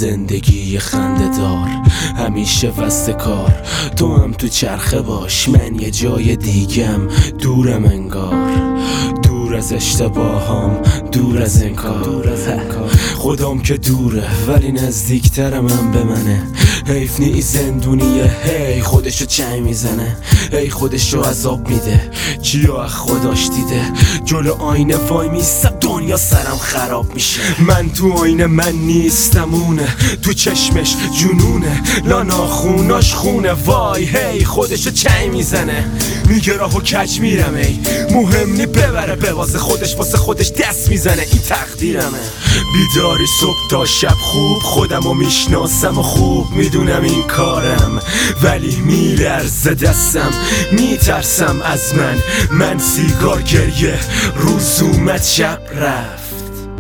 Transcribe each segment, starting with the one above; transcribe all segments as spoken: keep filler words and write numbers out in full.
زندگی خنده دار همیشه وسط کار، تو هم تو چرخه باش، من یه جای دیگم دورم انگار، دور از اشتباهام، دور از انکار. خودم که دوره ولی نزدیکترم هم به منه، حیف نی زندونیه، هی خودشو چنگ میزنه، هی خودشو عذاب میده، کیا از خداش دیده، جلو آینه وای میستم دنیا سرم خراب میشه. من تو آینه من نیستم اونه، تو چشمش جنونه، لا ناخوناش خونه، وای هی خودشو چنگ میزنه، میگه راهو کج میرم، ای مهم نی ببره بواسه خودش، واسه خودش دست میزنه، این تقدیرمه. بیداری صبح تا شب خوب خودمو میشناسم و خوب میدونم این کارم، ولی میلرزه دستم، میترسم از من، من سیگار گریه، روز اومد شب رفت.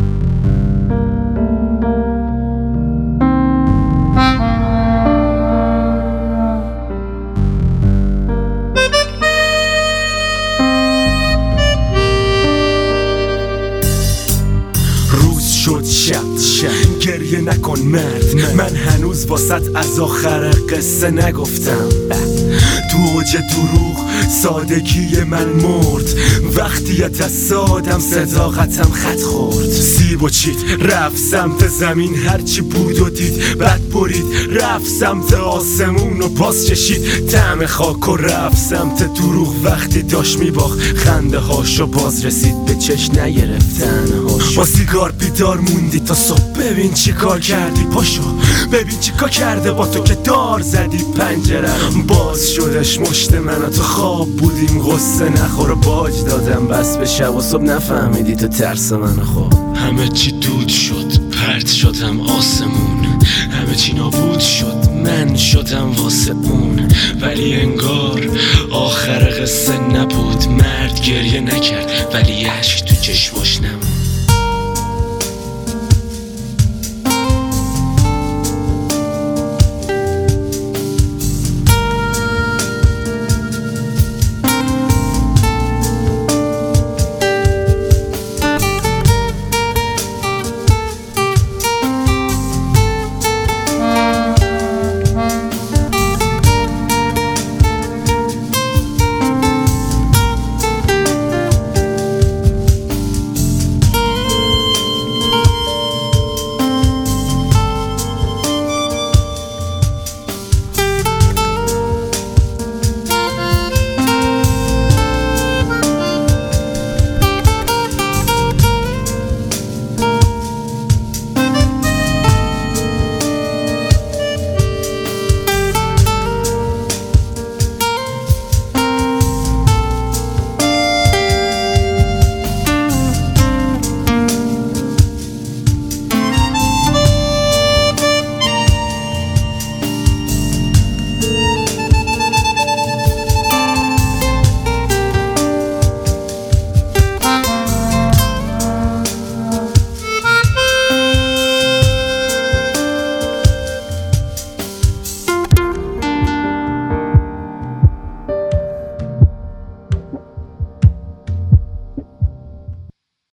شد شب شب گریه نکن مرد، من هنوز واسط از آخر قصه نگفتم، تو اوج دروغ سادگی من مرد، وقتیت از سادم صداقتم خط خورد، سیب و چید رفت سمت زمین، هرچی بود و دید بد برید، رفت سمت آسمون و پاس چشید طعم خاک و رفت سمت دروغ، وقتی داشت میباخت خنده هاشو باز رسید به چش نگرفتن هاشو، با سیگار بیدار موندی تا صبح، ببین چی کار کردی، پاشو ببین چی کار کرده با تو که دار زدی پنجره باز شدش مشت من و تو خواب بودیم، غصه نخور و باج دادم بس به شب و صبح، نفهمیدی تو ترس من خواب، همه چی دود شد پرت شدم آسمون، همه چی نابود شد من شدم واسه اون، ولی انگار آخر قصه نبود، مرد گریه نکرد ولی عشق تو چشماش نمون.